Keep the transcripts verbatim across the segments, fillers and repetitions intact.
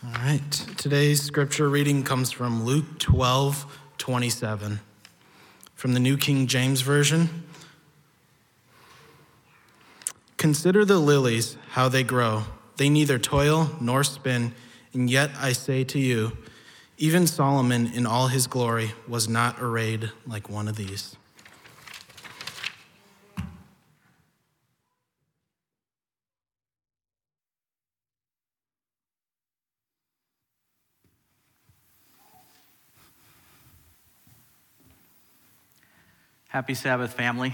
All right, today's scripture reading comes from Luke twelve twenty-seven from the New King James Version. Consider the lilies, how they grow. They neither toil nor spin, and yet I say to you, even Solomon in all his glory was not arrayed like one of these. Happy Sabbath, family.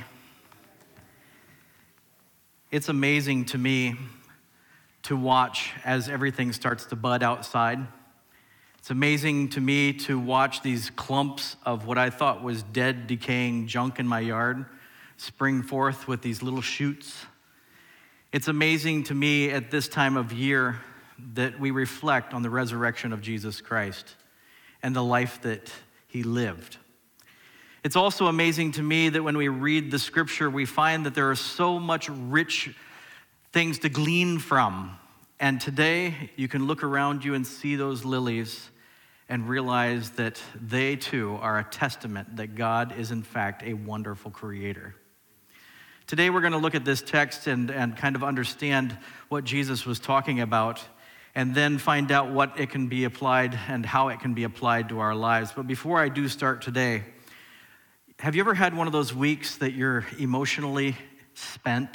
It's amazing to me to watch as everything starts to bud outside. It's amazing to me to watch these clumps of what I thought was dead, decaying junk in my yard spring forth with these little shoots. It's amazing to me at this time of year that we reflect on the resurrection of Jesus Christ and the life that he lived. It's also amazing to me that when we read the scripture, we find that there are so much rich things to glean from. And today, you can look around you and see those lilies and realize that they too are a testament that God is in fact a wonderful creator. Today, we're going to look at this text and, and kind of understand what Jesus was talking about, and then find out what it can be applied and how it can be applied to our lives. But before I do start today, have you ever had one of those weeks that you're emotionally spent?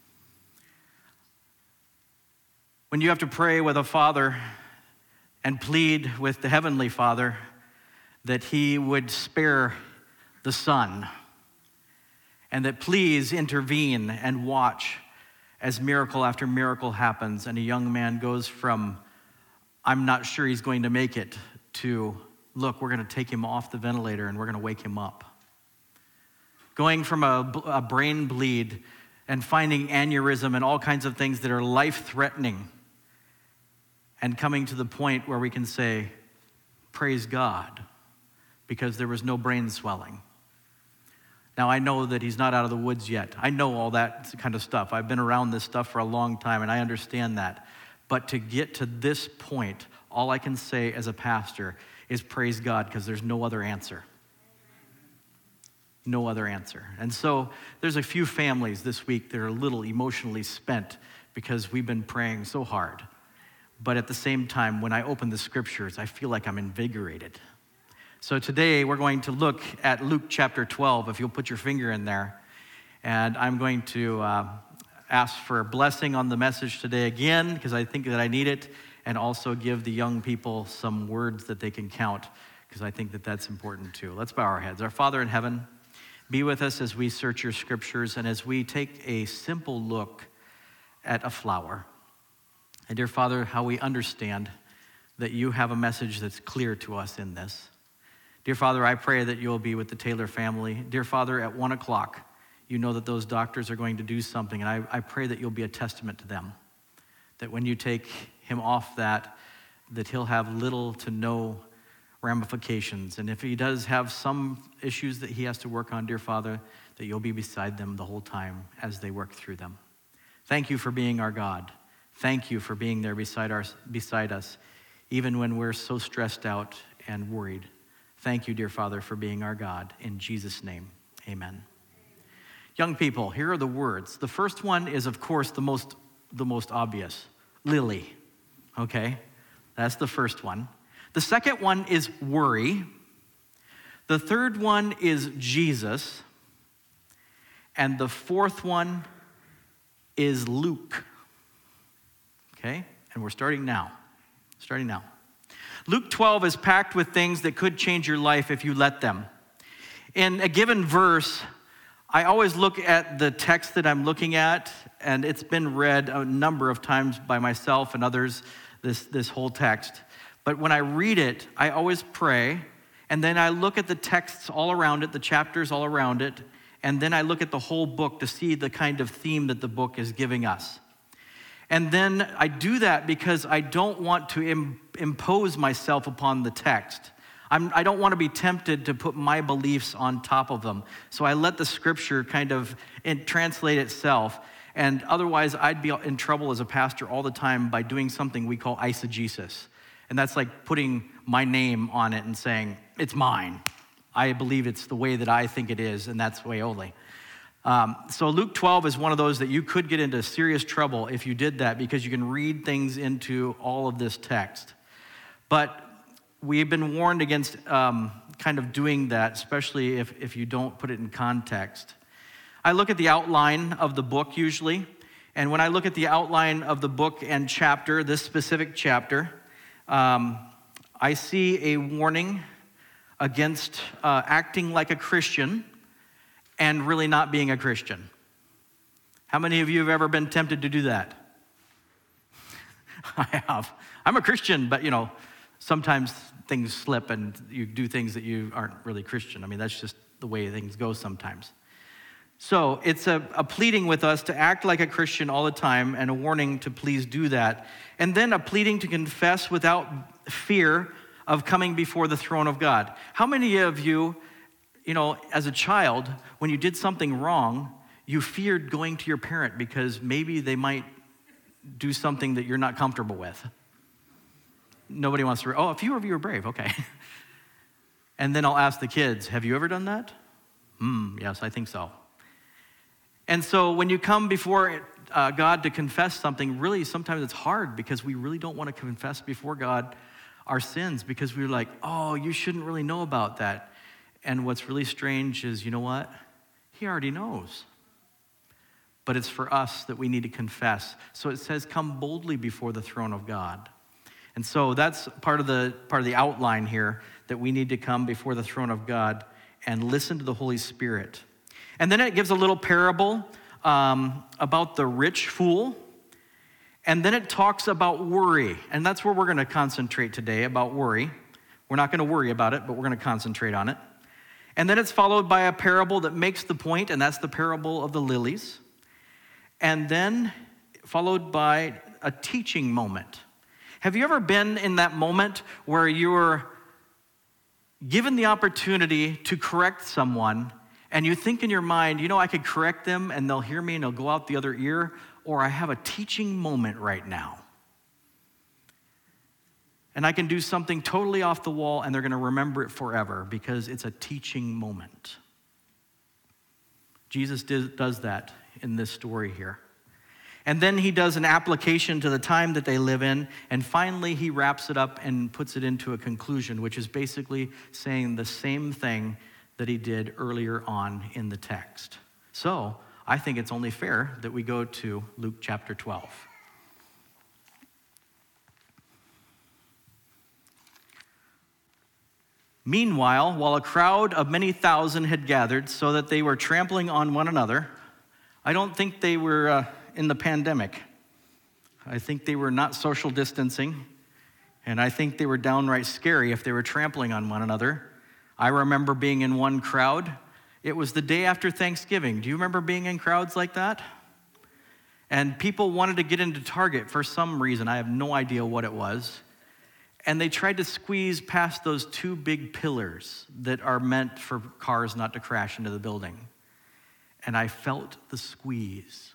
When you have to pray with a father and plead with the Heavenly Father that he would spare the son, and that please intervene and watch as miracle after miracle happens, and a young man goes from, I'm not sure he's going to make it, to, look, we're going to take him off the ventilator and we're going to wake him up. Going from a, a brain bleed and finding aneurysm and all kinds of things that are life-threatening, and coming to the point where we can say, praise God, because there was no brain swelling. Now, I know that he's not out of the woods yet. I know all that kind of stuff. I've been around this stuff for a long time, and I understand that. But to get to this point, all I can say as a pastor is praise God, because there's no other answer. No other answer. And so there's a few families this week that are a little emotionally spent because we've been praying so hard. But at the same time, when I open the scriptures, I feel like I'm invigorated. So today we're going to look at Luke chapter twelve, if you'll put your finger in there. And I'm going to uh, ask for a blessing on the message today again, because I think that I need it, and also give the young people some words that they can count, because I think that that's important too. Let's bow our heads. Our Father in heaven, be with us as we search your scriptures and as we take a simple look at a flower. And dear Father, how we understand that you have a message that's clear to us in this. Dear Father, I pray that you'll be with the Taylor family. Dear Father, at one o'clock, you know that those doctors are going to do something, and I, I pray that you'll be a testament to them. That when you take him off that, that he'll have little to no ramifications. And if he does have some issues that he has to work on, dear Father, that you'll be beside them the whole time as they work through them. Thank you for being our God. Thank you for being there beside our, beside us, even when we're so stressed out and worried. Thank you, dear Father, for being our God. In Jesus' name, amen. Young people, here are the words. The first one is, of course, the most, the most obvious. Lily, okay? That's the first one. The second one is worry. The third one is Jesus. And the fourth one is Luke. Okay? And we're starting now. Starting now. Luke twelve is packed with things that could change your life if you let them. In a given verse, I always look at the text that I'm looking at, and it's been read a number of times by myself and others, this, this whole text. But when I read it, I always pray, and then I look at the texts all around it, the chapters all around it, and then I look at the whole book to see the kind of theme that the book is giving us. And then I do that because I don't want to im- impose myself upon the text. I'm, I don't want to be tempted to put my beliefs on top of them. So I let the scripture kind of in, translate itself. And otherwise, I'd be in trouble as a pastor all the time by doing something we call eisegesis. And that's like putting my name on it and saying, it's mine. I believe it's the way that I think it is, and that's the way only. Um, so Luke twelve is one of those that you could get into serious trouble if you did that, because you can read things into all of this text. But we've been warned against um, kind of doing that, especially if, if you don't put it in context. I look at the outline of the book usually, and when I look at the outline of the book and chapter, this specific chapter, um, I see a warning against uh, acting like a Christian and really not being a Christian. How many of you have ever been tempted to do that? I have. I'm a Christian, but you know, sometimes things slip and you do things that you aren't really Christian. I mean, that's just the way things go sometimes. So it's a, a pleading with us to act like a Christian all the time, and a warning to please do that. And then a pleading to confess without fear of coming before the throne of God. How many of you, you know, as a child, when you did something wrong, you feared going to your parent because maybe they might do something that you're not comfortable with? Nobody wants to, oh, a few of you are brave, okay. And then I'll ask the kids, have you ever done that? Hmm, yes, I think so. And so when you come before uh, God to confess something, really sometimes it's hard because we really don't want to confess before God our sins, because we're like, oh, you shouldn't really know about that. And what's really strange is, you know what? He already knows. But it's for us that we need to confess. So it says, come boldly before the throne of God. And so that's part of the part of the outline here, that we need to come before the throne of God and listen to the Holy Spirit. And then it gives a little parable um, about the rich fool. And then it talks about worry. And that's where we're going to concentrate today, about worry. We're not going to worry about it, but we're going to concentrate on it. And then it's followed by a parable that makes the point, and that's the parable of the lilies. And then followed by a teaching moment. Have you ever been in that moment where you're given the opportunity to correct someone, and you think in your mind, you know, I could correct them and they'll hear me and they'll go out the other ear, or I have a teaching moment right now. And I can do something totally off the wall and they're going to remember it forever because it's a teaching moment. Jesus did, does that in this story here. And then he does an application to the time that they live in, and finally he wraps it up and puts it into a conclusion, which is basically saying the same thing that he did earlier on in the text. So I think it's only fair that we go to Luke chapter twelve. Meanwhile, while a crowd of many thousand had gathered so that they were trampling on one another, I don't think they were uh, in the pandemic. I think they were not social distancing, and I think they were downright scary if they were trampling on one another. I remember being in one crowd. It was the day after Thanksgiving. Do you remember being in crowds like that? And people wanted to get into Target for some reason. I have no idea what it was. And they tried to squeeze past those two big pillars that are meant for cars not to crash into the building. And I felt the squeeze.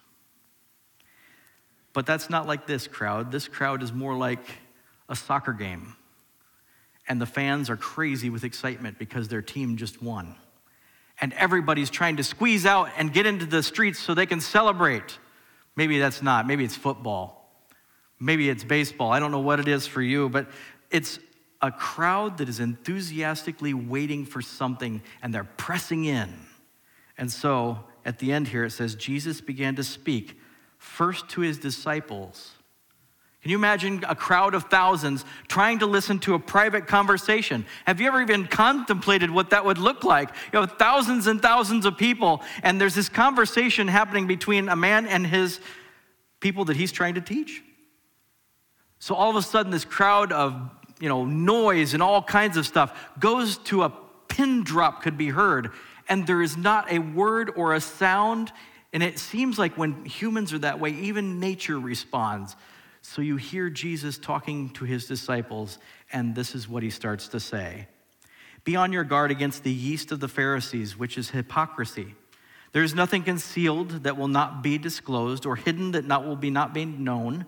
But that's not like this crowd. This crowd is more like a soccer game. And the fans are crazy with excitement because their team just won. And everybody's trying to squeeze out and get into the streets so they can celebrate. Maybe that's not. Maybe it's football. Maybe it's baseball. I don't know what it is for you, but it's a crowd that is enthusiastically waiting for something, and they're pressing in. And so at the end here, it says, Jesus began to speak first to his disciples. Can you imagine a crowd of thousands trying to listen to a private conversation? Have you ever even contemplated what that would look like? You have thousands and thousands of people, and there's this conversation happening between a man and his people that he's trying to teach. So all of a sudden, this crowd of, you know, noise and all kinds of stuff goes to a pin drop could be heard, and there is not a word or a sound, and it seems like when humans are that way, even nature responds. So you hear Jesus talking to his disciples, and this is what he starts to say. Be on your guard against the yeast of the Pharisees, which is hypocrisy. There is nothing concealed that will not be disclosed, or hidden that not will be not be known.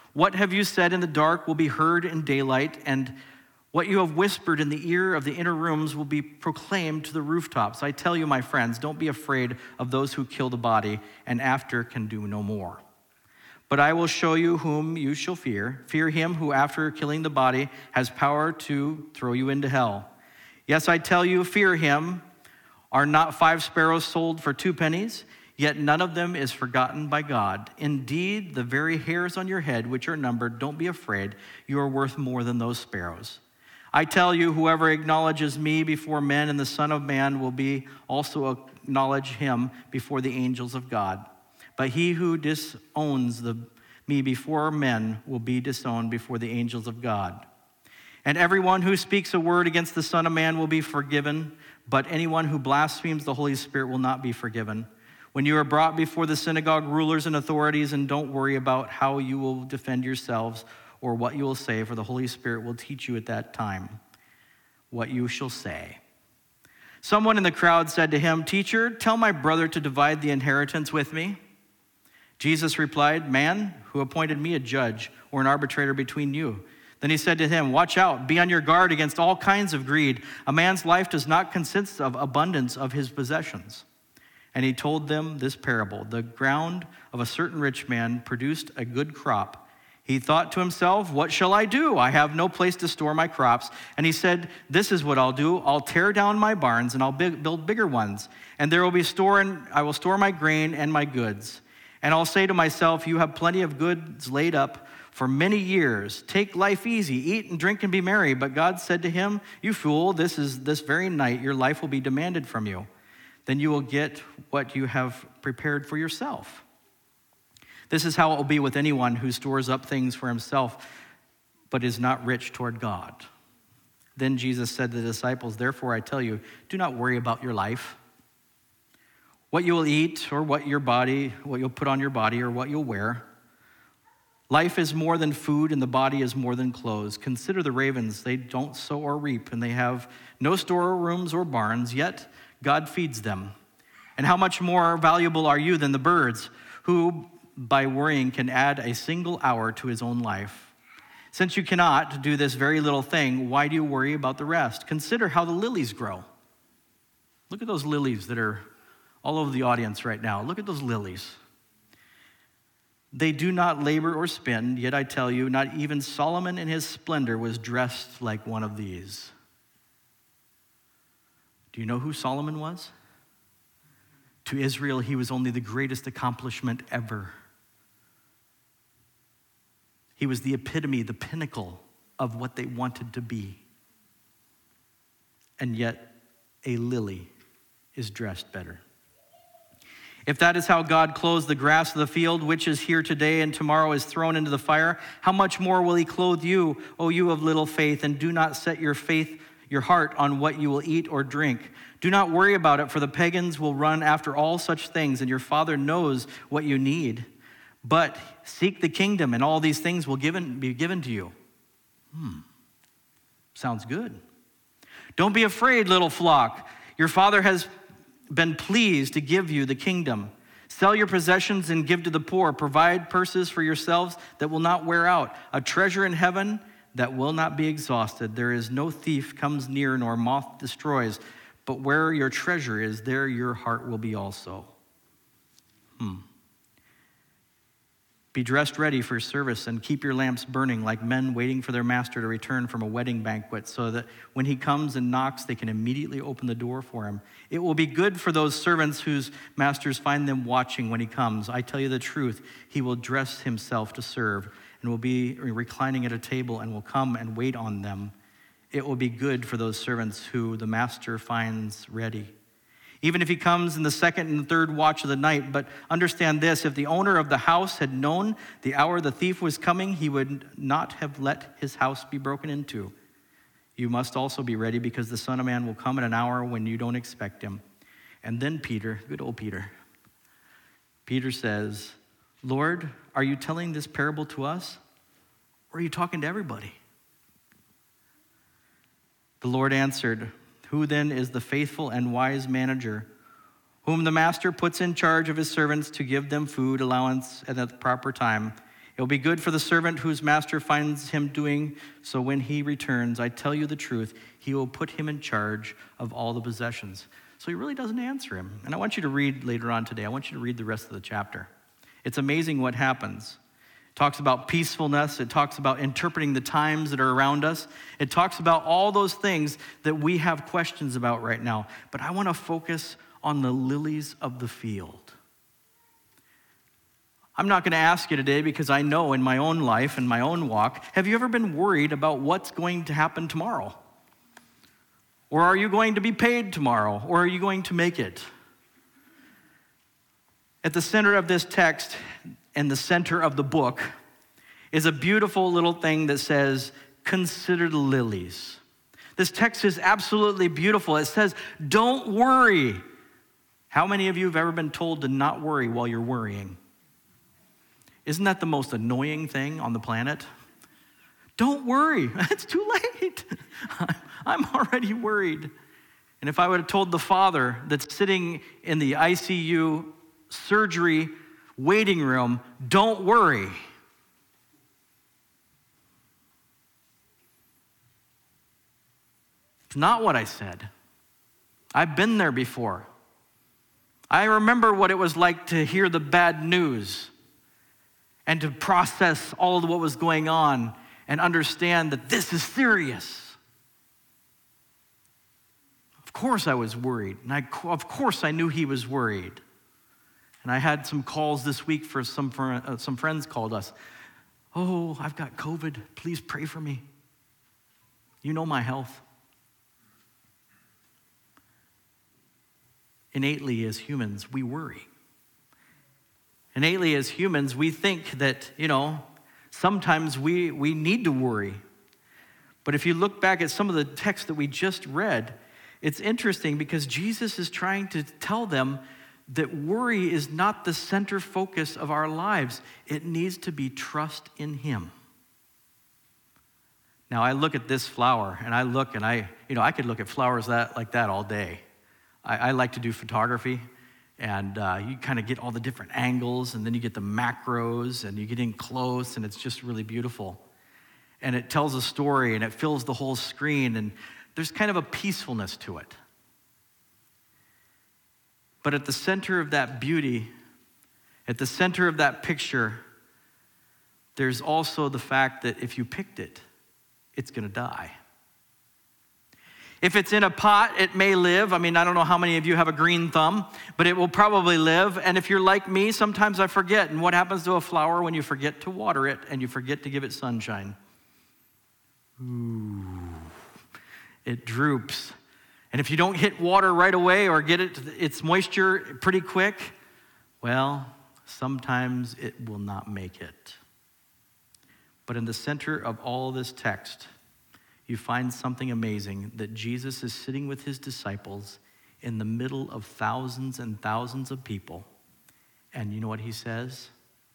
What have you said in the dark will be heard in daylight, and what you have whispered in the ear of the inner rooms will be proclaimed to the rooftops. I tell you, my friends, don't be afraid of those who kill the body and after can do no more. But I will show you whom you shall fear. Fear him who after killing the body has power to throw you into hell. Yes, I tell you, fear him. Are not five sparrows sold for two pennies? Yet none of them is forgotten by God. Indeed, the very hairs on your head, which are numbered, don't be afraid. You are worth more than those sparrows. I tell you, whoever acknowledges me before men and the Son of Man will be also acknowledge him before the angels of God. But he who disowns the, me before men will be disowned before the angels of God. And everyone who speaks a word against the Son of Man will be forgiven, but anyone who blasphemes the Holy Spirit will not be forgiven. When you are brought before the synagogue rulers and authorities, and don't worry about how you will defend yourselves or what you will say, for the Holy Spirit will teach you at that time what you shall say. Someone in the crowd said to him, "Teacher, tell my brother to divide the inheritance with me." Jesus replied, "Man, who appointed me a judge or an arbitrator between you?" Then he said to him, "Watch out, be on your guard against all kinds of greed. A man's life does not consist of abundance of his possessions." And he told them this parable. The ground of a certain rich man produced a good crop. He thought to himself, "What shall I do? I have no place to store my crops." And he said, "This is what I'll do. I'll tear down my barns and I'll build bigger ones. And there will be store, and I will store my grain and my goods. And I'll say to myself, you have plenty of goods laid up for many years. Take life easy, eat and drink and be merry." But God said to him, "You fool, this is this very night your life will be demanded from you. Then you will get what you have prepared for yourself. This is how it will be with anyone who stores up things for himself, but is not rich toward God." Then Jesus said to the disciples, "Therefore I tell you, do not worry about your life, what you will eat or what your body, what you'll put on your body or what you'll wear. Life is more than food and the body is more than clothes. Consider the ravens, they don't sow or reap, and they have no storerooms or barns, yet God feeds them. And how much more valuable are you than the birds, who by worrying can add a single hour to his own life? Since you cannot do this very little thing, why do you worry about the rest? Consider how the lilies grow. Look at those lilies that are all over the audience right now. Look at those lilies. They do not labor or spin, yet I tell you, not even Solomon in his splendor was dressed like one of these. Do you know who Solomon was? To Israel, he was only the greatest accomplishment ever. He was the epitome, the pinnacle of what they wanted to be. And yet, a lily is dressed better. If that is how God clothes the grass of the field, which is here today and tomorrow is thrown into the fire, how much more will he clothe you, O you of little faith? And do not set your faith, your heart on what you will eat or drink. Do not worry about it, for the pagans will run after all such things, and your Father knows what you need. But seek the kingdom, and all these things will given, be given to you. Hmm, sounds good. Don't be afraid, little flock. Your Father has been pleased to give you the kingdom. Sell your possessions and give to the poor. Provide purses for yourselves that will not wear out, a treasure in heaven that will not be exhausted. There is no thief comes near, nor moth destroys. But where your treasure is, there your heart will be also. Hmm. Be dressed ready for service and keep your lamps burning like men waiting for their master to return from a wedding banquet, so that when he comes and knocks, they can immediately open the door for him. It will be good for those servants whose masters find them watching when he comes. I tell you the truth, he will dress himself to serve and will be reclining at a table and will come and wait on them. It will be good for those servants who the master finds ready, even if he comes in the second and third watch of the night. But understand this, if the owner of the house had known the hour the thief was coming, he would not have let his house be broken into. You must also be ready, because the Son of Man will come at an hour when you don't expect him. And then Peter, good old Peter, Peter says, "Lord, are you telling this parable to us, or are you talking to everybody?" The Lord answered, "Who then is the faithful and wise manager, whom the master puts in charge of his servants to give them food allowance at the proper time? It will be good for the servant whose master finds him doing so when he returns. I tell you the truth, he will put him in charge of all the possessions. So he really doesn't answer him. And I want you to read later on today. I want you to read the rest of the chapter. It's amazing what happens. It talks about peacefulness. It talks about interpreting the times that are around us. It talks about all those things that we have questions about right now. But I want to focus on the lilies of the field. I'm not going to ask you today because I know in my own life and my own walk, have you ever been worried about what's going to happen tomorrow? Or are you going to be paid tomorrow? Or are you going to make it? At the center of this text and the center of the book is a beautiful little thing that says, consider the lilies. This text is absolutely beautiful. It says, don't worry. How many of you have ever been told to not worry while you're worrying? Isn't that the most annoying thing on the planet? Don't worry, it's too late. I'm already worried. And if I would have told the father that's sitting in the I C U surgery waiting room, don't worry. It's not what I said. I've been there before. I remember what it was like to hear the bad news and to process all of what was going on and understand that this is serious. Of course I was worried, and I, of course I knew he was worried. And I had some calls this week for some, for, uh, some friends called us. Oh, I've got COVID, please pray for me. You know my health. Innately as humans, we worry. Innately as humans, we think that, you know, sometimes we, we need to worry. But if you look back at some of the text that we just read, it's interesting because Jesus is trying to tell them that worry is not the center focus of our lives. It needs to be trust in him. Now, I look at this flower, and I look, and I, you know, I could look at flowers that like that all day. I, I like to do photography. And uh, you kind of get all the different angles, and then you get the macros, and you get in close, and it's just really beautiful. And it tells a story, and it fills the whole screen, and there's kind of a peacefulness to it. But at the center of that beauty, at the center of that picture, there's also the fact that if you picked it, it's going to die. If it's in a pot, it may live. I mean, I don't know how many of you have a green thumb, but it will probably live. And if you're like me, sometimes I forget. And what happens to a flower when you forget to water it and you forget to give it sunshine? Ooh, it droops. And if you don't hit water right away or get it its moisture pretty quick, well, sometimes it will not make it. But in the center of all this text, you find something amazing, that Jesus is sitting with his disciples in the middle of thousands and thousands of people. And you know what he says?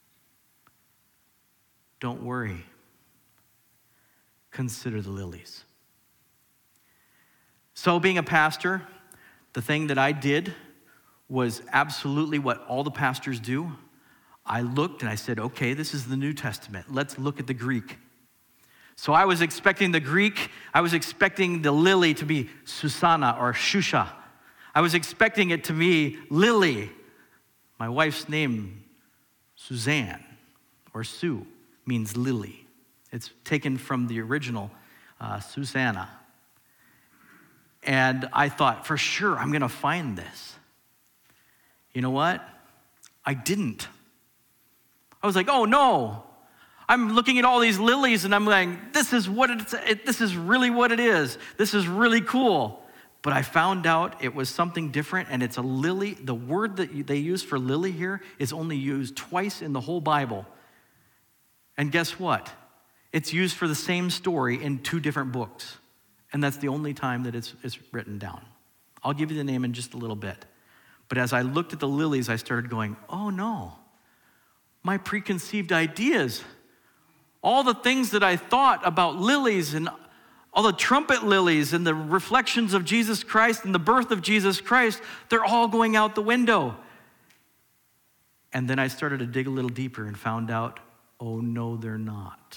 Don't worry. Consider the lilies. So being a pastor, the thing that I did was absolutely what all the pastors do. I looked and I said, okay, this is the New Testament. Let's look at the Greek. So I was expecting the Greek, I was expecting the lily to be Susanna or Shusha. I was expecting it to be Lily. My wife's name, Suzanne, or Sue, means lily. It's taken from the original uh, Susanna. And I thought, for sure, I'm going to find this. You know what? I didn't. I was like, oh no. I'm looking at all these lilies and I'm like, this is what it's, it, this is really what it is. This is really cool. But I found out it was something different, and it's a lily. The word that they use for lily here is only used twice in the whole Bible. And guess what? It's used for the same story in two different books. And that's the only time that it's, it's written down. I'll give you the name in just a little bit. But as I looked at the lilies, I started going, oh no, my preconceived ideas, all the things that I thought about lilies and all the trumpet lilies and the reflections of Jesus Christ and the birth of Jesus Christ, they're all going out the window. And then I started to dig a little deeper and found out oh no, they're not.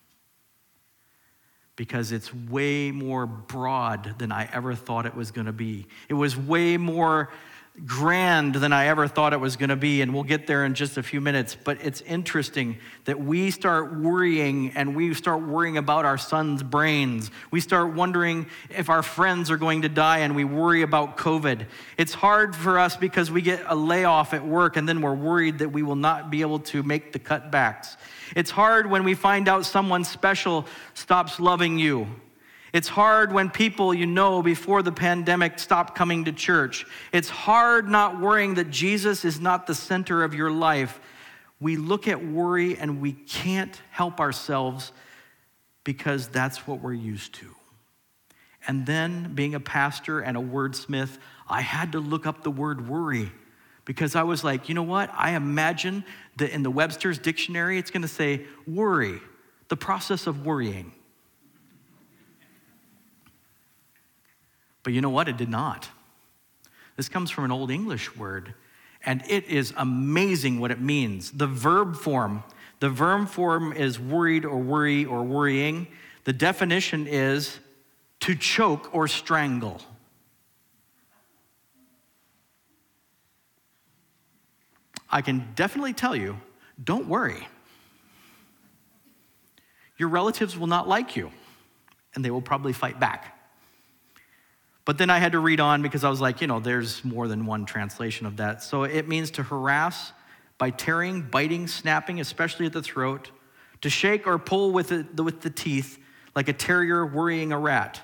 Because it's way more broad than I ever thought it was going to be. It was way more grand than I ever thought it was going to be, and we'll get there in just a few minutes. But it's interesting that we start worrying, and we start worrying about our son's brains. We start wondering if our friends are going to die, and we worry about COVID. It's hard for us because we get a layoff at work, and then we're worried that we will not be able to make the cutbacks. It's hard when we find out someone special stops loving you. It's hard when people you know before the pandemic stop coming to church. It's hard not worrying that Jesus is not the center of your life. We look at worry and we can't help ourselves because that's what we're used to. And then, being a pastor and a wordsmith, I had to look up the word worry. Because I was like, you know what? I imagine that in the Webster's dictionary, it's going to say worry, the process of worrying. But you know what? It did not. This comes from an Old English word, and it is amazing what it means. The verb form, the verb form is worried or worry or worrying. The definition is to choke or strangle. I can definitely tell you, don't worry. Your relatives will not like you, and they will probably fight back. But then I had to read on because I was like, you know, there's more than one translation of that. So it means to harass by tearing, biting, snapping, especially at the throat, to shake or pull with the, with the teeth, like a terrier worrying a rat,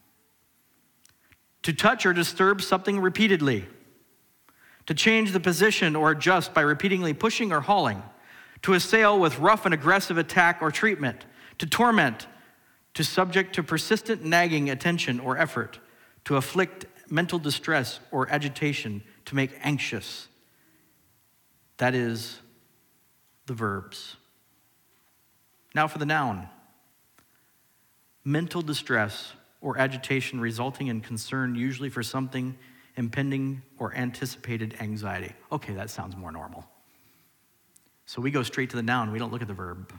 to touch or disturb something repeatedly, to change the position or adjust by repeatedly pushing or hauling, to assail with rough and aggressive attack or treatment, to torment, to subject to persistent nagging attention or effort, to afflict mental distress or agitation, to make anxious. That is the verbs. Now for the noun. Mental distress or agitation resulting in concern, usually for something impending or anticipated anxiety. Okay, that sounds more normal. So we go straight to the noun. We don't look at the verb.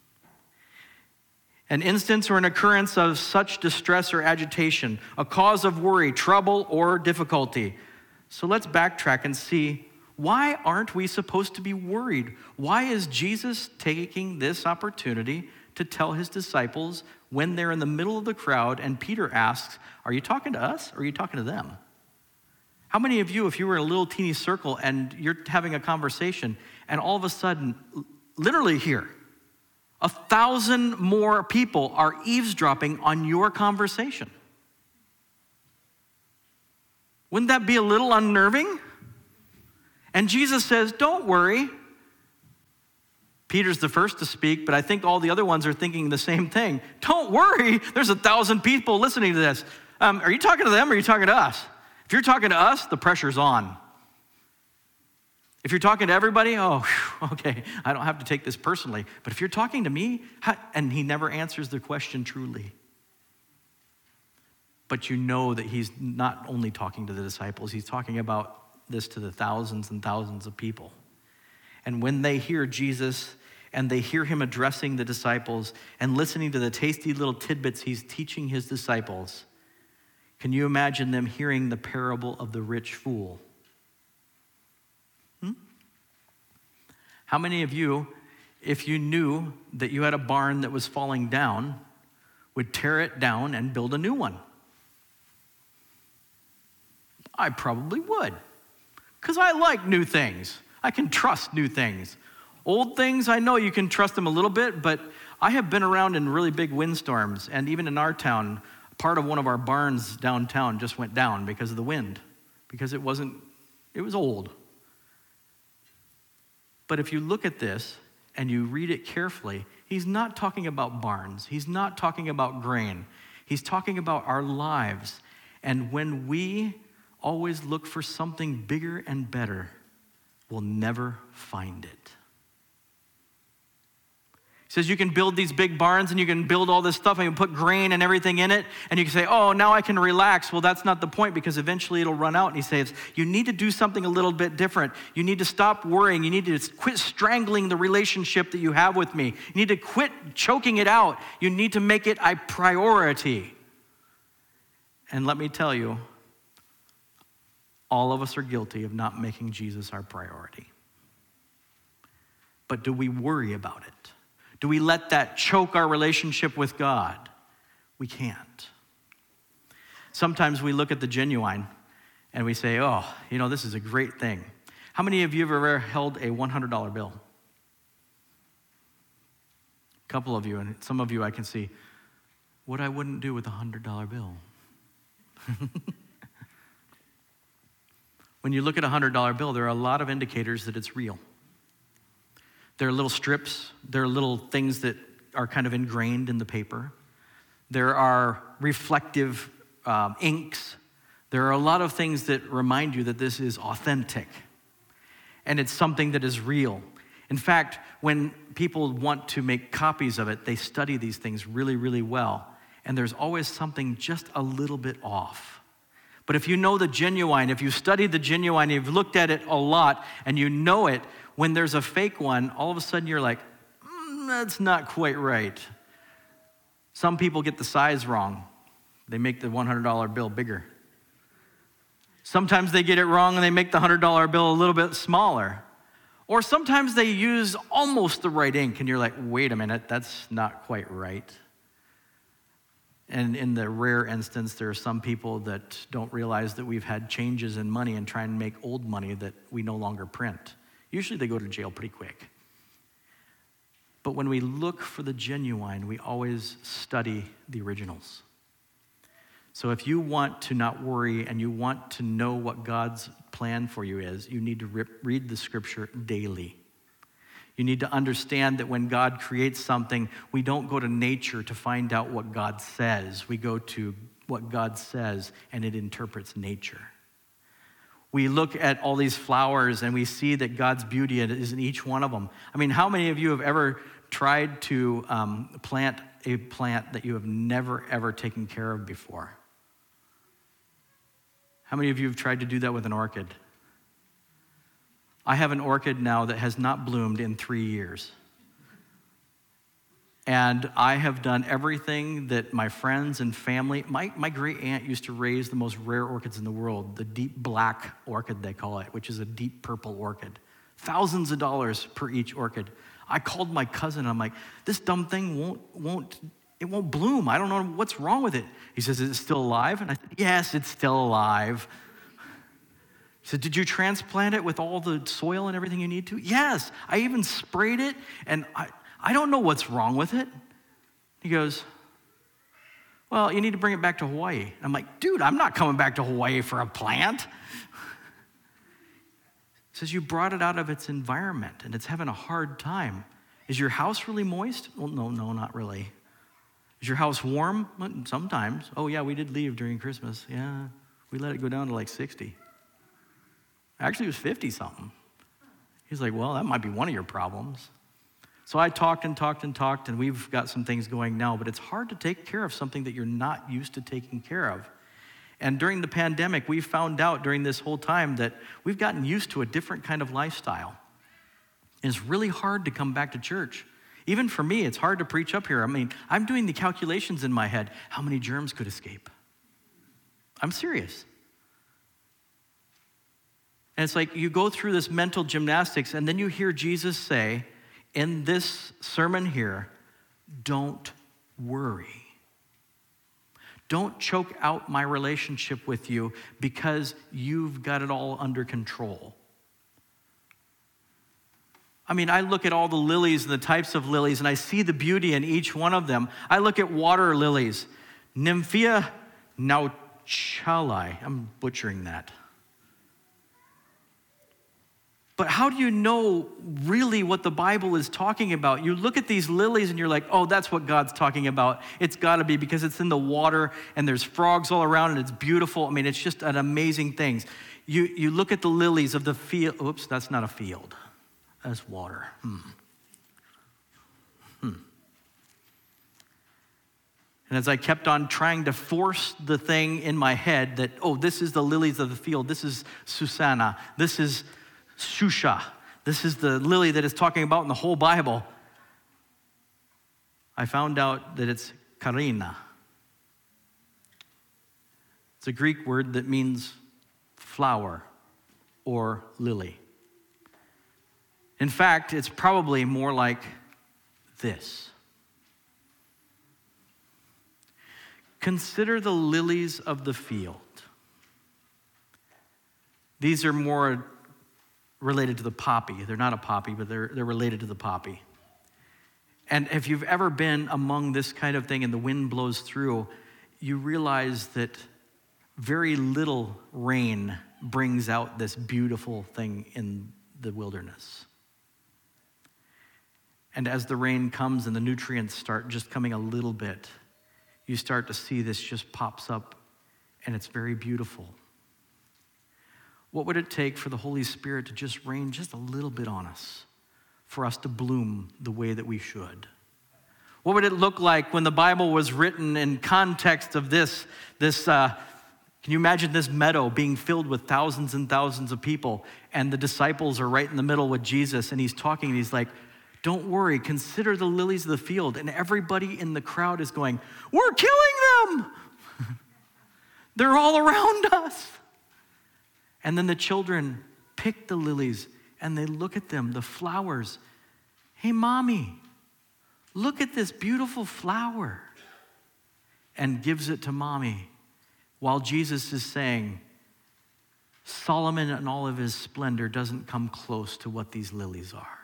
An instance or an occurrence of such distress or agitation, a cause of worry, trouble, or difficulty. So let's backtrack and see, why aren't we supposed to be worried? Why is Jesus taking this opportunity to tell his disciples when they're in the middle of the crowd and Peter asks, are you talking to us or are you talking to them? How many of you, if you were in a little teeny circle and you're having a conversation and all of a sudden, literally here, a thousand more people are eavesdropping on your conversation? Wouldn't that be a little unnerving? And Jesus says, don't worry. Peter's the first to speak, but I think all the other ones are thinking the same thing. Don't worry, there's a thousand people listening to this. Um, are you talking to them or are you talking to us? If you're talking to us, the pressure's on. If you're talking to everybody, oh, whew, okay, I don't have to take this personally. But if you're talking to me, how, and he never answers the question truly. But you know that he's not only talking to the disciples, he's talking about this to the thousands and thousands of people. And when they hear Jesus and they hear him addressing the disciples and listening to the tasty little tidbits he's teaching his disciples, can you imagine them hearing the parable of the rich fool? Hmm? How many of you, if you knew that you had a barn that was falling down, would tear it down and build a new one? I probably would, because I like new things. I can trust new things. Old things, I know you can trust them a little bit, but I have been around in really big windstorms, and even in our town, part of one of our barns downtown just went down because of the wind, because it wasn't, it was old. But if you look at this and you read it carefully, he's not talking about barns. He's not talking about grain. He's talking about our lives. And when we always look for something bigger and better, we'll never find it. He says you can build these big barns and you can build all this stuff and you can put grain and everything in it and you can say, oh, now I can relax. Well, that's not the point because eventually it'll run out. And he says, you need to do something a little bit different. You need to stop worrying. You need to quit strangling the relationship that you have with me. You need to quit choking it out. You need to make it a priority. And let me tell you, all of us are guilty of not making Jesus our priority. But do we worry about it? Do we let that choke our relationship with God? We can't. Sometimes we look at the genuine and we say, oh, you know, this is a great thing. How many of you have ever held a one hundred dollar bill? A couple of you, and some of you I can see, what I wouldn't do with a one hundred dollar bill. When you look at a one hundred dollar bill, there are a lot of indicators that it's real. There are little strips. There are little things that are kind of ingrained in the paper. There are reflective um, inks. There are a lot of things that remind you that this is authentic and it's something that is real. In fact, when people want to make copies of it, they study these things really, really well. And there's always something just a little bit off. But if you know the genuine, if you study the genuine, you've looked at it a lot and you know it, when there's a fake one, all of a sudden you're like, mm, that's not quite right. Some people get the size wrong. They make the one hundred dollar bill bigger. Sometimes they get it wrong and they make the one hundred dollar bill a little bit smaller. Or sometimes they use almost the right ink and you're like, wait a minute, that's not quite right. And in the rare instance, there are some people that don't realize that we've had changes in money and try and make old money that we no longer print. Usually they go to jail pretty quick. But when we look for the genuine, we always study the originals. So if you want to not worry and you want to know what God's plan for you is, you need to re- read the scripture daily. You need to understand that when God creates something, we don't go to nature to find out what God says. We go to what God says, and it interprets nature. We look at all these flowers, and we see that God's beauty is in each one of them. I mean, how many of you have ever tried to um, plant a plant that you have never, ever taken care of before? How many of you have tried to do that with an orchid? I have an orchid now that has not bloomed in three years. And I have done everything that my friends and family, my, my great aunt used to raise the most rare orchids in the world, the deep black orchid they call it, which is a deep purple orchid. Thousands of dollars per each orchid. I called my cousin, I'm like, this dumb thing won't, won't, it won't bloom. I don't know what's wrong with it. He says, is it still alive? And I said, yes, it's still alive. He said, did you transplant it with all the soil and everything you need to? Yes, I even sprayed it, and I, I don't know what's wrong with it. He goes, well, you need to bring it back to Hawaii. I'm like, dude, I'm not coming back to Hawaii for a plant. He says, you brought it out of its environment, and it's having a hard time. Is your house really moist? Well, no, no, not really. Is your house warm? Well, sometimes. Oh, yeah, we did leave during Christmas. Yeah, we let it go down to like sixty. Actually, it was fifty-something. He's like, well, that might be one of your problems. So I talked and talked and talked, and we've got some things going now, but it's hard to take care of something that you're not used to taking care of. And during the pandemic, we found out during this whole time that we've gotten used to a different kind of lifestyle. And it's really hard to come back to church. Even for me, it's hard to preach up here. I mean, I'm doing the calculations in my head. How many germs could escape? I'm serious. And it's like you go through this mental gymnastics, and then you hear Jesus say, in this sermon here, don't worry. Don't choke out my relationship with you because you've got it all under control. I mean, I look at all the lilies and the types of lilies, and I see the beauty in each one of them. I look at water lilies, Nymphea nauchalii. I'm butchering that. But how do you know really what the Bible is talking about? You look at these lilies and you're like, oh, that's what God's talking about. It's got to be because it's in the water and there's frogs all around and it's beautiful. I mean, it's just an amazing thing. You, you look at the lilies of the field. Oops, that's not a field. That's water. Hmm. Hmm. And as I kept on trying to force the thing in my head that, oh, this is the lilies of the field, this is Susanna, this is Shusha, this is the lily that is talking about in the whole Bible, I found out that it's Karina. It's a Greek word that means flower or lily. In fact, it's probably more like this. Consider the lilies of the field. These are more related to the poppy. They're not a poppy, but they're, they're related to the poppy. And if you've ever been among this kind of thing and the wind blows through, you realize that very little rain brings out this beautiful thing in the wilderness. And as the rain comes and the nutrients start just coming a little bit, you start to see this just pops up, and it's very beautiful. What would it take for the Holy Spirit to just rain just a little bit on us, for us to bloom the way that we should? What would it look like when the Bible was written in context of this, this uh, can you imagine this meadow being filled with thousands and thousands of people, and the disciples are right in the middle with Jesus, and he's talking, and he's like, don't worry, consider the lilies of the field. And everybody in the crowd is going, we're killing them. They're all around us. And then the children pick the lilies and they look at them, the flowers. Hey, mommy, look at this beautiful flower. And gives it to mommy while Jesus is saying, Solomon in all of his splendor doesn't come close to what these lilies are.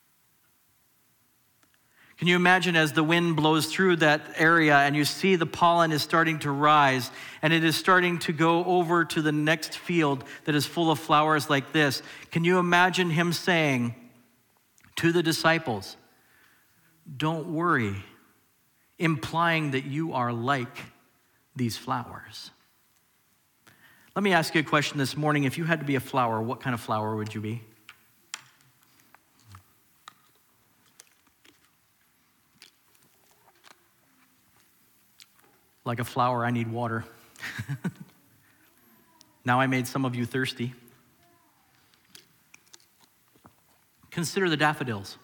Can you imagine as the wind blows through that area and you see the pollen is starting to rise and it is starting to go over to the next field that is full of flowers like this? Can you imagine him saying to the disciples, don't worry, implying that you are like these flowers? Let me ask you a question this morning. If you had to be a flower, what kind of flower would you be? Like a flower, I need water. Now I made some of you thirsty. Consider the daffodils.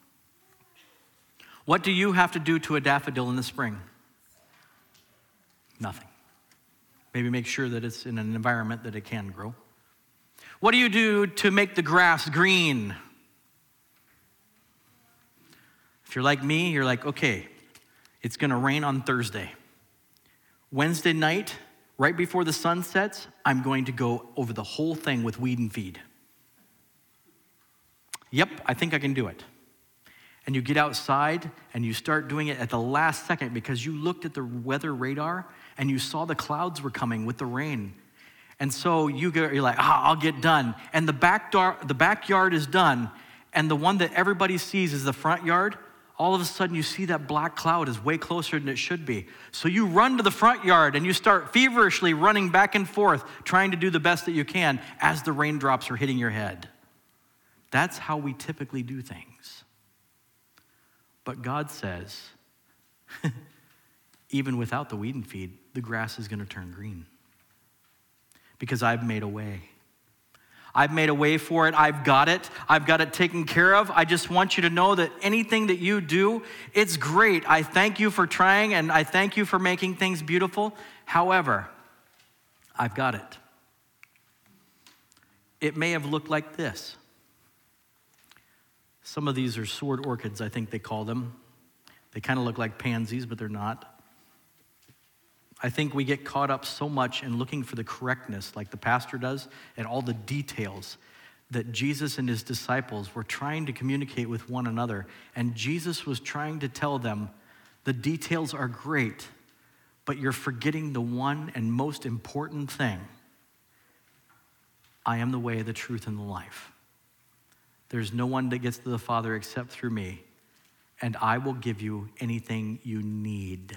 What do you have to do to a daffodil in the spring? Nothing. Maybe make sure that it's in an environment that it can grow. What do you do to make the grass green? If you're like me, you're like, okay, it's gonna rain on Thursday. Wednesday night, right before the sun sets, I'm going to go over the whole thing with weed and feed. Yep, I think I can do it. And you get outside and you start doing it at the last second because you looked at the weather radar and you saw the clouds were coming with the rain. And so you go, you're like, ah, I'll get done. And the back door, the backyard is done, and the one that everybody sees is the front yard. All of a sudden you see that black cloud is way closer than it should be. So you run to the front yard and you start feverishly running back and forth, trying to do the best that you can as the raindrops are hitting your head. That's how we typically do things. But God says, even without the weed and feed, the grass is going to turn green. Because I've made a way. I've made a way for it. I've got it. I've got it taken care of. I just want you to know that anything that you do, it's great. I thank you for trying, and I thank you for making things beautiful. However, I've got it. It may have looked like this. Some of these are sword orchids, I think they call them. They kind of look like pansies, but they're not. I think we get caught up so much in looking for the correctness, like the pastor does, and all the details that Jesus and his disciples were trying to communicate with one another. And Jesus was trying to tell them, the details are great, but you're forgetting the one and most important thing. I am the way, the truth, and the life. There's no one that gets to the Father except through me, and I will give you anything you need.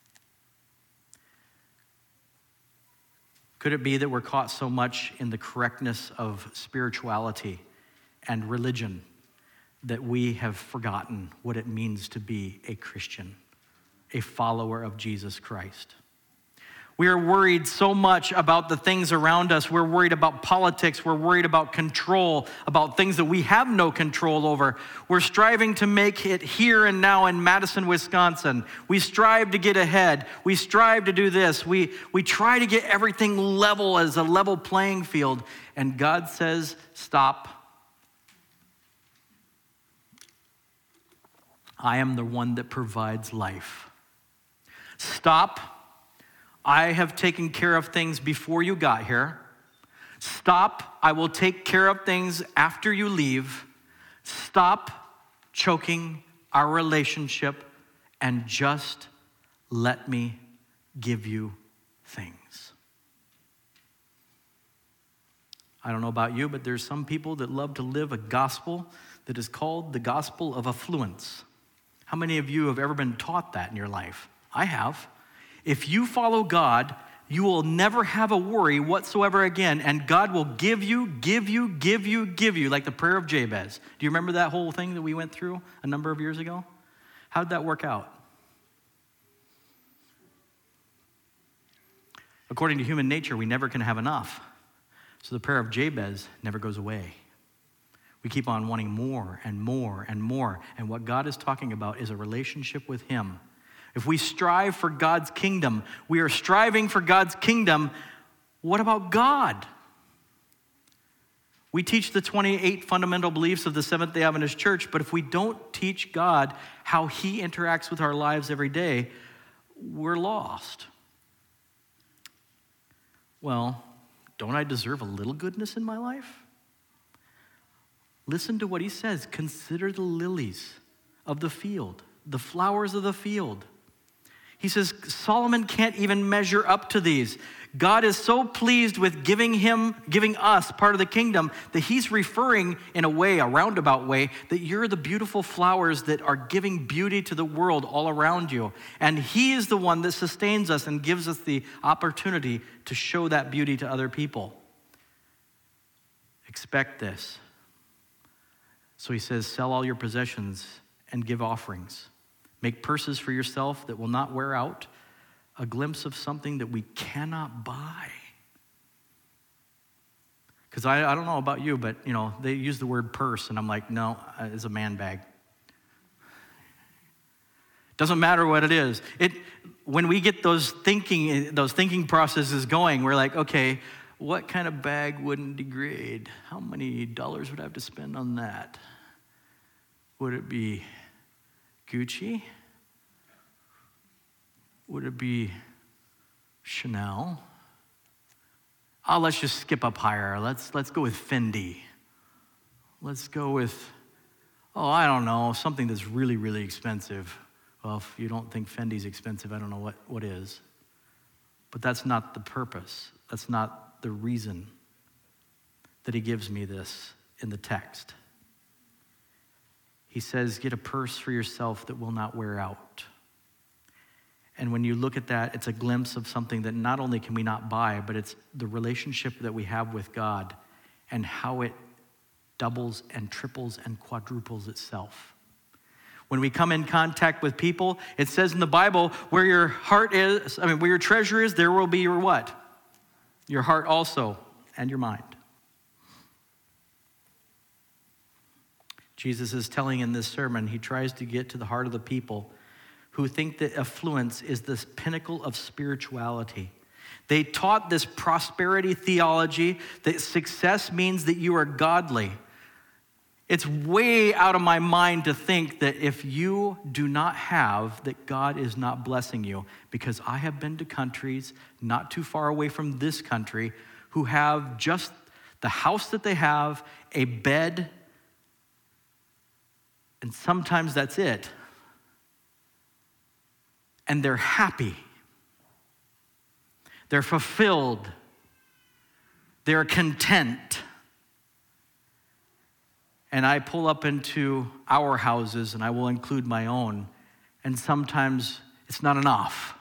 Could it be that we're caught so much in the correctness of spirituality and religion that we have forgotten what it means to be a Christian? a follower of Jesus Christ. We are worried so much about the things around us. We're worried about politics. We're worried about control, about things that we have no control over. We're striving to make it here and now in Madison, Wisconsin. We strive to get ahead. We strive to do this. We, we try to get everything level as a level playing field. And God says, stop. I am the one that provides life. Stop. I have taken care of things before you got here. Stop. I will take care of things after you leave. Stop choking our relationship and just let me give you things. I don't know about you, but there's some people that love to live a gospel that is called the gospel of affluence. How many of you have ever been taught that in your life? I have. If you follow God, you will never have a worry whatsoever again, and God will give you, give you, give you, give you, like the prayer of Jabez. Do you remember that whole thing that we went through a number of years ago? How did that work out? According to human nature, we never can have enough. So the prayer of Jabez never goes away. We keep on wanting more and more and more, and what God is talking about is a relationship with him. If we strive for God's kingdom, we are striving for God's kingdom. What about God? We teach the twenty-eight fundamental beliefs of the Seventh-day Adventist Church, but if we don't teach God how he interacts with our lives every day, we're lost. Well, don't I deserve a little goodness in my life? Listen to what he says. Consider the lilies of the field, the flowers of the field. He says, Solomon can't even measure up to these. God is so pleased with giving him, giving us part of the kingdom that he's referring in a way, a roundabout way, that you're the beautiful flowers that are giving beauty to the world all around you. And he is the one that sustains us and gives us the opportunity to show that beauty to other people. Expect this. So he says, sell all your possessions and give offerings. Make purses for yourself that will not wear out, a glimpse of something that we cannot buy. Because I, I don't know about you, but you know, they use the word purse, and I'm like, no, it's a man bag. Doesn't matter what it is. It when we get those thinking, those thinking processes going, we're like, okay, what kind of bag wouldn't degrade? How many dollars would I have to spend on that? Would it be Gucci? Would it be Chanel? Oh, let's just skip up higher. Let's let's go with Fendi. Let's go with, oh, I don't know, something that's really, really expensive. Well, if you don't think Fendi's expensive, I don't know what, what is. But that's not the purpose. That's not the reason that he gives me this in the text. He says, get a purse for yourself that will not wear out. And when you look at that, it's a glimpse of something that not only can we not buy, but it's the relationship that we have with God and how it doubles and triples and quadruples itself. When we come in contact with people, it says in the Bible, where your heart is, I mean, where your treasure is, there will be your what? Your heart also, and your mind. Jesus is telling in this sermon, he tries to get to the heart of the people who think that affluence is this pinnacle of spirituality. They taught this prosperity theology that success means that you are godly. It's way out of my mind to think that if you do not have, that God is not blessing you, because I have been to countries not too far away from this country who have just the house that they have, a bed, and sometimes that's it. And they're happy. They're fulfilled. They're content. And I pull up into our houses, and I will include my own, and sometimes it's not enough.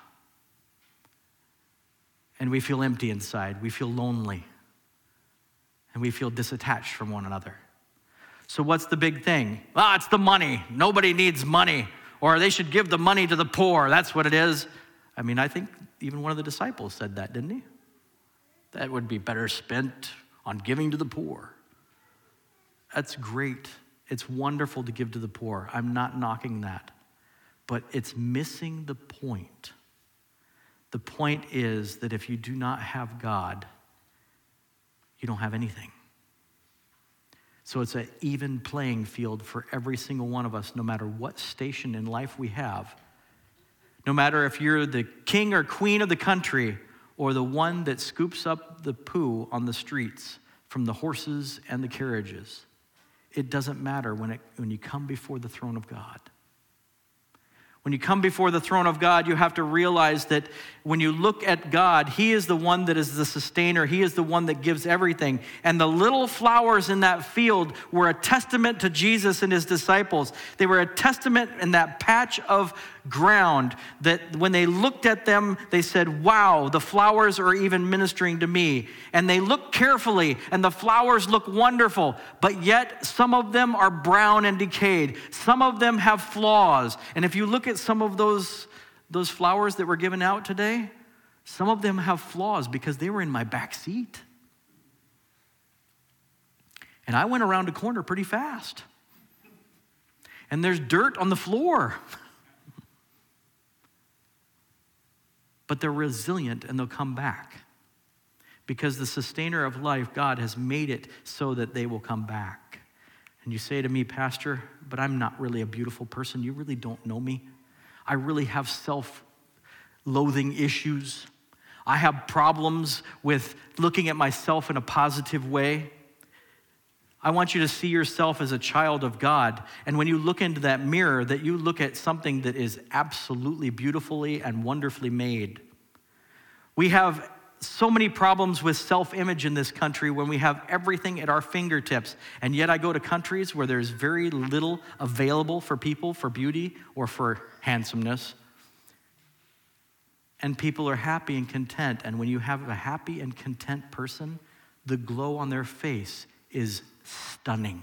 And we feel empty inside. We feel lonely. And we feel disattached from one another. So what's the big thing? Ah, it's the money. Nobody needs money. or they should give the money to the poor. That's what it is. I mean, I think even one of the disciples said that, didn't he? That would be better spent on giving to the poor. That's great. It's wonderful to give to the poor. I'm not knocking that. But it's missing the point. The point is that if you do not have God, you don't have anything. So it's an even playing field for every single one of us, no matter what station in life we have. No matter if you're the king or queen of the country or the one that scoops up the poo on the streets from the horses and the carriages. It doesn't matter when, it, when you come before the throne of God. When you come before the throne of God, you have to realize that when you look at God, he is the one that is the sustainer. He is the one that gives everything. And the little flowers in that field were a testament to Jesus and his disciples. They were a testament in that patch of ground that when they looked at them, they said, wow, the flowers are even ministering to me. And they look carefully, and the flowers look wonderful, but yet some of them are brown and decayed. Some of them have flaws. And if you look at some of those, those flowers that were given out today, some of them have flaws because they were in my back seat. And I went around a corner pretty fast. And there's dirt on the floor. But they're resilient and they'll come back. Because the sustainer of life, God, has made it so that they will come back. And you say to me, Pastor, but I'm not really a beautiful person. You really don't know me. I really have self-loathing issues. I have problems with looking at myself in a positive way. I want you to see yourself as a child of God. And when you look into that mirror, that you look at something that is absolutely beautifully and wonderfully made. We have so many problems with self-image in this country when we have everything at our fingertips. And yet I go to countries where there's very little available for people for beauty or for handsomeness. And people are happy and content. And when you have a happy and content person, the glow on their face is stunning.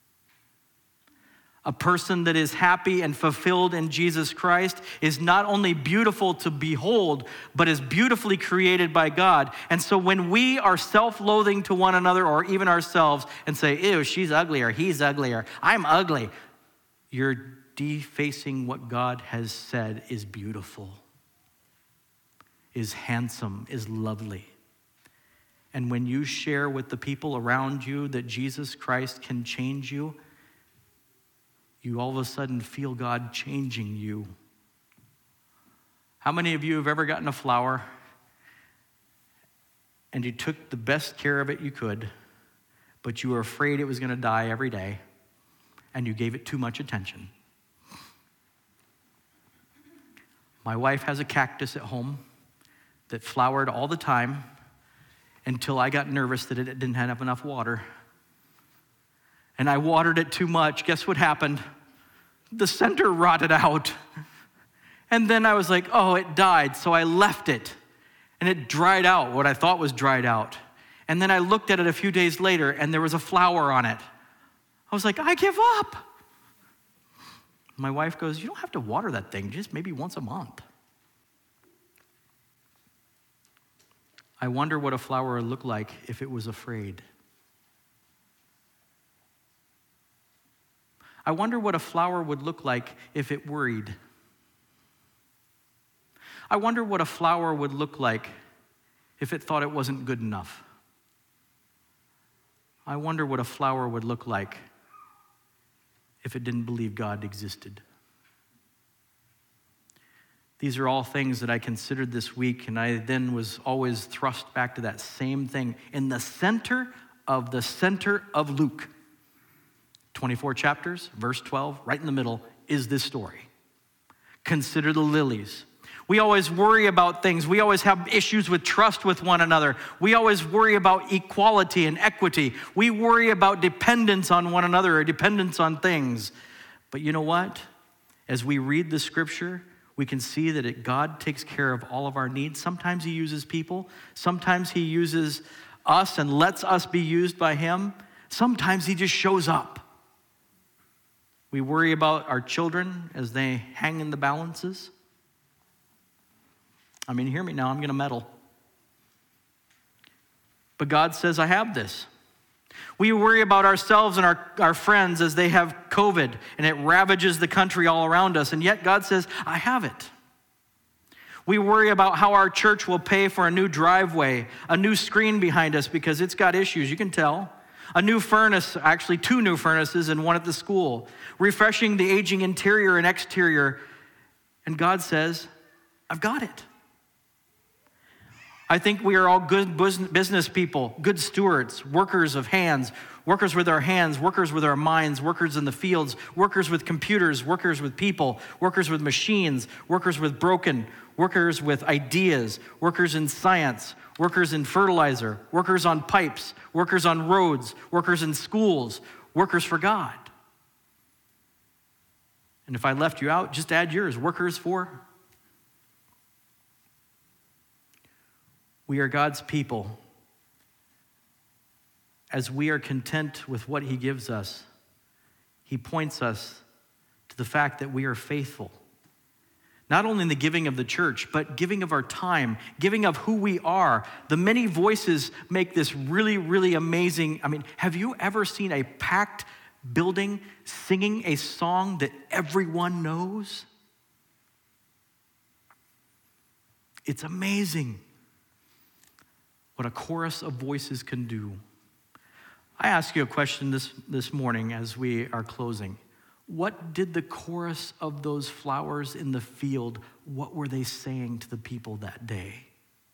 A person that is happy and fulfilled in Jesus Christ is not only beautiful to behold, but is beautifully created by God. And so when we are self-loathing to one another or even ourselves and say, ew, she's ugly or he's ugly or I'm ugly, you're defacing what God has said is beautiful, is handsome, is lovely. And when you share with the people around you that Jesus Christ can change you, you all of a sudden feel God changing you. How many of you have ever gotten a flower and you took the best care of it you could, but you were afraid it was going to die every day and you gave it too much attention? My wife has a cactus at home that flowered all the time until I got nervous that it didn't have enough water. And I watered it too much. Guess what happened? The center rotted out. And then I was like, oh, it died. So I left it. And it dried out, what I thought was dried out. And then I looked at it a few days later, and there was a flower on it. I was like, I give up. My wife goes, you don't have to water that thing, just maybe once a month. I wonder what a flower would look like if it was afraid. I wonder what a flower would look like if it worried. I wonder what a flower would look like if it thought it wasn't good enough. I wonder what a flower would look like if it didn't believe God existed. These are all things that I considered this week, and I then was always thrust back to that same thing. In the center of the center of Luke, twenty-four chapters, verse twelve, right in the middle, is this story. Consider the lilies. We always worry about things. We always have issues with trust with one another. We always worry about equality and equity. We worry about dependence on one another or dependence on things. But you know what? As we read the scripture, we can see that it, God takes care of all of our needs. Sometimes he uses people. Sometimes he uses us and lets us be used by him. Sometimes he just shows up. We worry about our children as they hang in the balances. I mean, hear me now, I'm going to meddle. But God says, I have this. We worry about ourselves and our, our friends as they have COVID and it ravages the country all around us. And yet God says, I have it. We worry about how our church will pay for a new driveway, a new screen behind us because it's got issues, you can tell. A new furnace, actually two new furnaces and one at the school. Refreshing the aging interior and exterior. And God says, I've got it. I think we are all good business people, good stewards, workers of hands, workers with our hands, workers with our minds, workers in the fields, workers with computers, workers with people, workers with machines, workers with broken, workers with ideas, workers in science, workers in fertilizer, workers on pipes, workers on roads, workers in schools, workers for God. And if I left you out, just add yours, workers for. We are God's people. As we are content with what he gives us, he points us to the fact that we are faithful. Not only in the giving of the church, but giving of our time, giving of who we are. The many voices make this really, really amazing. I mean, have you ever seen a packed building singing a song that everyone knows? It's amazing what a chorus of voices can do. I ask you a question this, this morning as we are closing. What did the chorus of those flowers in the field, what were they saying to the people that day?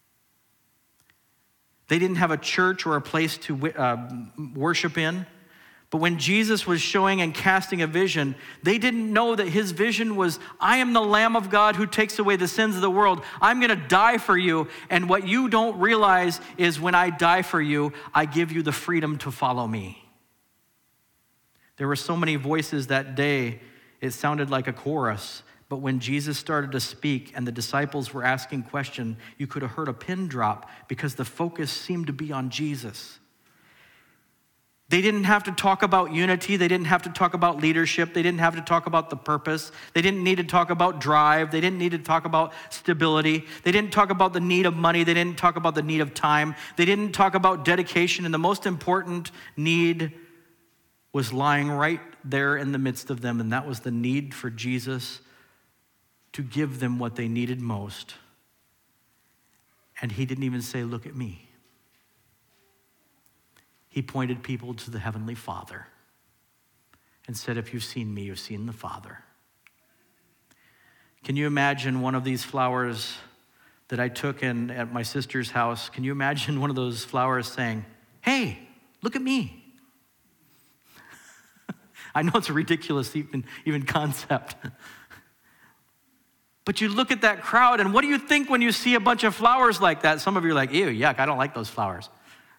They didn't have a church or a place to uh, worship in. But when Jesus was showing and casting a vision, they didn't know that his vision was, I am the Lamb of God who takes away the sins of the world. I'm going to die for you. And what you don't realize is when I die for you, I give you the freedom to follow me. There were so many voices that day, it sounded like a chorus. But when Jesus started to speak and the disciples were asking questions, you could have heard a pin drop because the focus seemed to be on Jesus. They didn't have to talk about unity. They didn't have to talk about leadership. They didn't have to talk about the purpose. They didn't need to talk about drive. They didn't need to talk about stability. They didn't talk about the need of money. They didn't talk about the need of time. They didn't talk about dedication. And the most important need was lying right there in the midst of them, and that was the need for Jesus to give them what they needed most. And he didn't even say, look at me. He pointed people to the Heavenly Father and said, if you've seen me, you've seen the Father. Can you imagine one of these flowers that I took in at my sister's house? Can you imagine one of those flowers saying, hey, look at me? I know it's a ridiculous even, even concept. But you look at that crowd, and what do you think when you see a bunch of flowers like that? Some of you are like, ew, yuck, I don't like those flowers.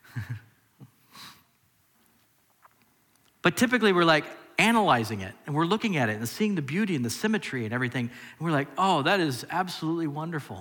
But typically we're like analyzing it, and we're looking at it and seeing the beauty and the symmetry and everything, and we're like, oh, that is absolutely wonderful.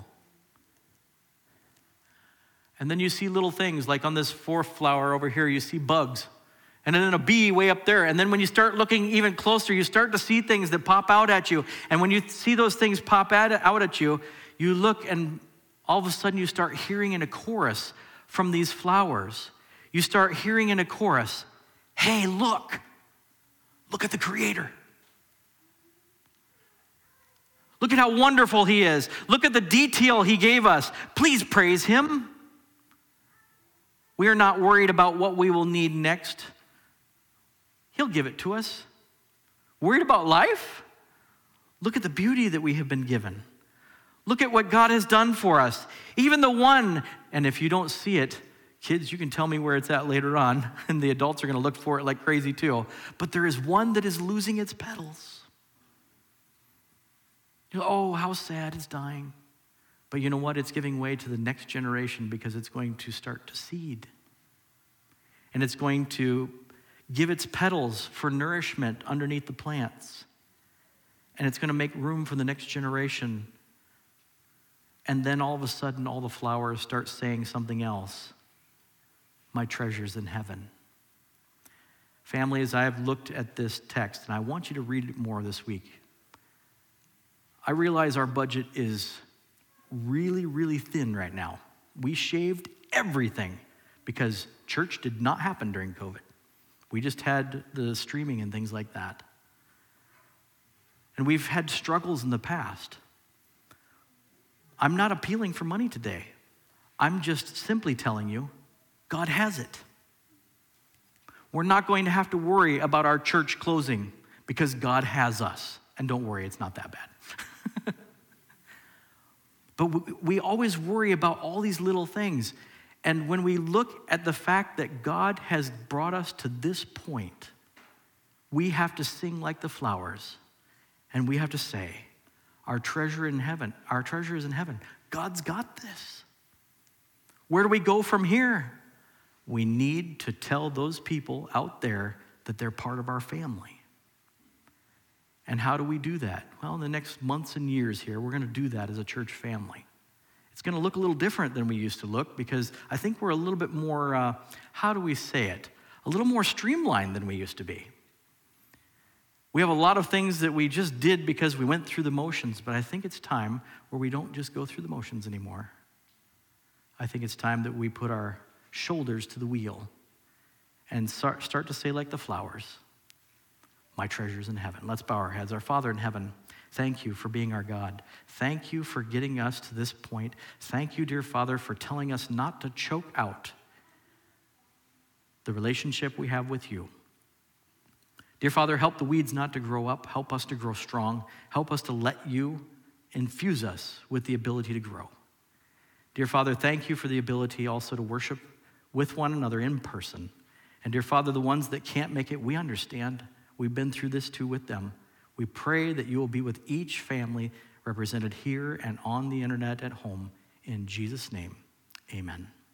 And then you see little things, like on this fourth flower over here, you see bugs, and then a bee way up there, and then when you start looking even closer, you start to see things that pop out at you, and when you see those things pop out at you, you look, and all of a sudden you start hearing in a chorus from these flowers. You start hearing in a chorus, hey, look, look at the Creator. Look at how wonderful he is. Look at the detail he gave us. Please praise him. We are not worried about what we will need next. He'll give it to us. Worried about life? Look at the beauty that we have been given. Look at what God has done for us. Even the one, and if you don't see it, kids, you can tell me where it's at later on, and the adults are going to look for it like crazy too. But there is one that is losing its petals. You know, oh, how sad, it's dying. But you know what? It's giving way to the next generation because it's going to start to seed. And it's going to give its petals for nourishment underneath the plants. And it's going to make room for the next generation. And then all of a sudden, all the flowers start saying something else. My treasure's in heaven. Family, as I have looked at this text, and I want you to read it more this week, I realize our budget is really, really thin right now. We shaved everything because church did not happen during COVID. We just had the streaming and things like that. And we've had struggles in the past. I'm not appealing for money today. I'm just simply telling you, God has it. We're not going to have to worry about our church closing because God has us. And don't worry, it's not that bad. But we always worry about all these little things. And when we look at the fact that God has brought us to this point, we have to sing like the flowers. And we have to say, our treasure in heaven, our treasure is in heaven. God's got this. Where do we go from here? We need to tell those people out there that they're part of our family. And how do we do that? Well, in the next months and years here, we're going to do that as a church family. It's going to look a little different than we used to look because I think we're a little bit more, uh, how do we say it? A little more streamlined than we used to be. We have a lot of things that we just did because we went through the motions, but I think it's time where we don't just go through the motions anymore. I think it's time that we put our shoulders to the wheel and start, start to say like the flowers, my treasure's in heaven. Let's bow our heads. Our Father in heaven, thank you for being our God. Thank you for getting us to this point. Thank you, dear Father, for telling us not to choke out the relationship we have with you. Dear Father, help the weeds not to grow up. Help us to grow strong. Help us to let you infuse us with the ability to grow. Dear Father, thank you for the ability also to worship with one another in person. And dear Father, the ones that can't make it, we understand. We've been through this too with them. We pray that you will be with each family represented here and on the internet at home. In Jesus' name, amen.